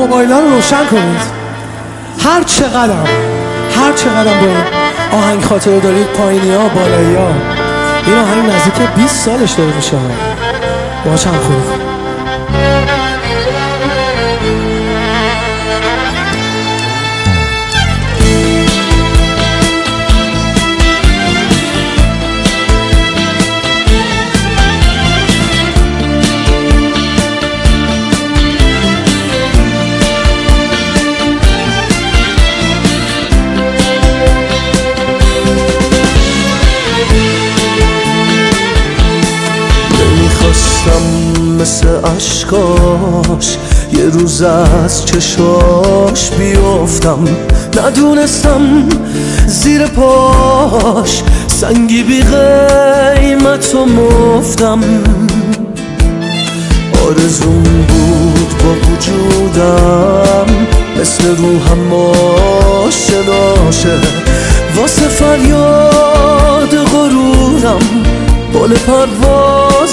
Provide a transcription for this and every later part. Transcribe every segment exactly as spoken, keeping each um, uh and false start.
موبایل‌ها رو روشن کنید. هر چقدر هر چقدر با این آهنگ خاطره دارید، پایینی ها بالایی ها، این آهنگ نزدیک بیست سالش داره میشه. با چند خوب مثل عشقاش یه روز از چشاش بیافتم، ندونستم زیر پاش سنگی بی قیمت و مفتم. آرزوم بود با وجودم مثل روحم آشناشه، واسه فریاد غرورم بال پرواز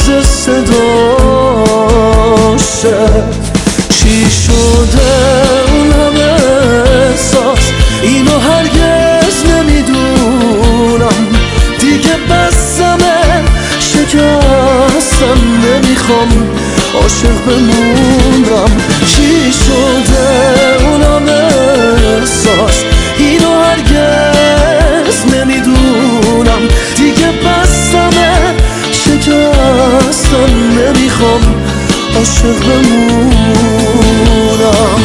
صداشه. چی شده اون همه احساس، اینو هرگز نمیدونم. دیگه بسمه شکستم، نمیخوام عاشق بمونم. چی شده اون همه احساس، اینو هرگز نمیدونم. دیگه بسمه شکستم، نمیخوام عاشق بمونم.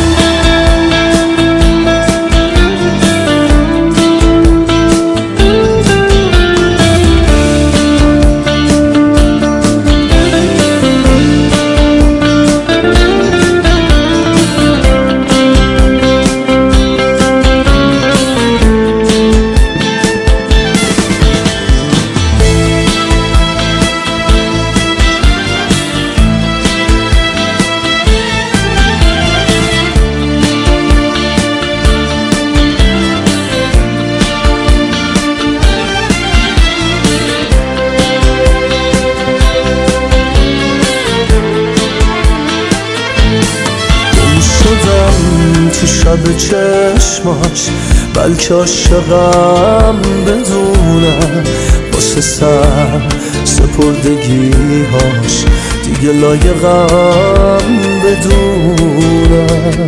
تو شب چشماش، بلکه عاشقم بدونه. واسه سر سپردگیهاش دیگه لایقم بدونه.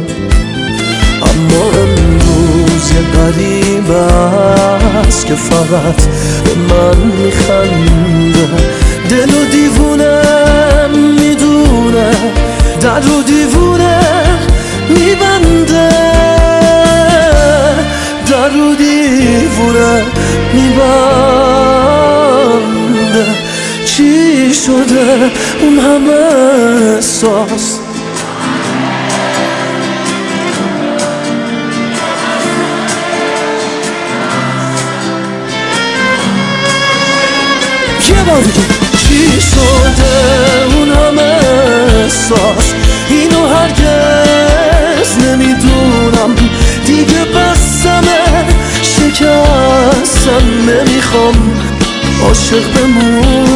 اما امروز یه غریب است که فقط به من میخنده. دل و دیوونه میدونه، در رو دیوونه میبنده، در رو دیوونه میبنده. چی شده اون همه احساس، یه بار دیگه. چی شده اون همه احساس، اینو هرگز نمیدونم. دیگه بسمه شکستم، نمیخوام عاشق بمونم.